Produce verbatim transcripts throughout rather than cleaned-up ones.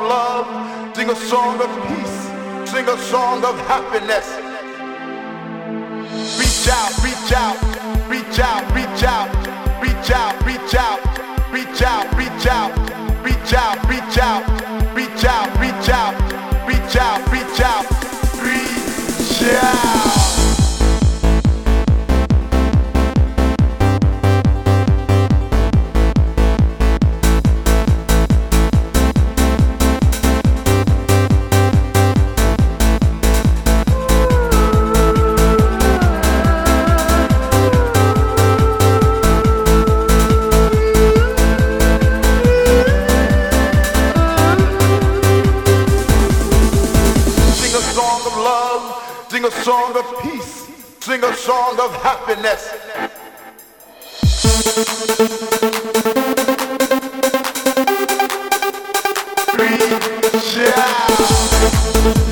love, sing a song of peace, sing a song of happiness. Reach out, reach out, reach out, reach out, reach out, reach out, reach out, reach out, reach out, reach out, reach out, reach out, reach out, reach out, reach out. Sing a song of peace, sing a song of happiness. Reach out.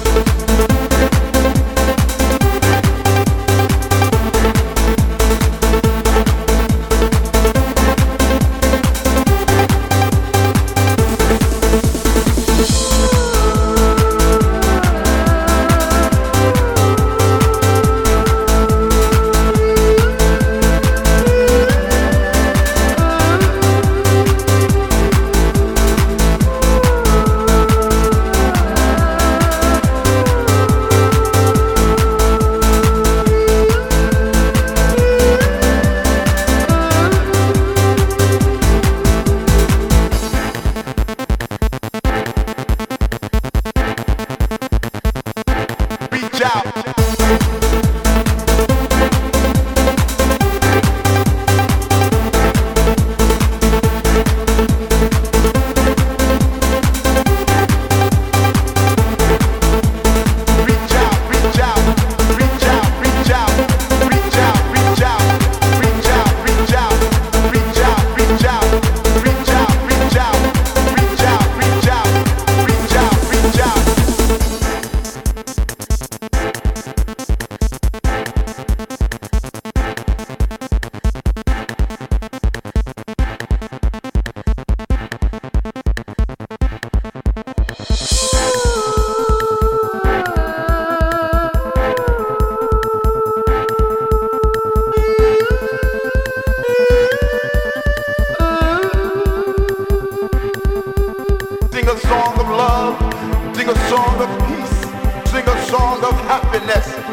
Sing a song of love, sing a song of peace, sing a song of happiness.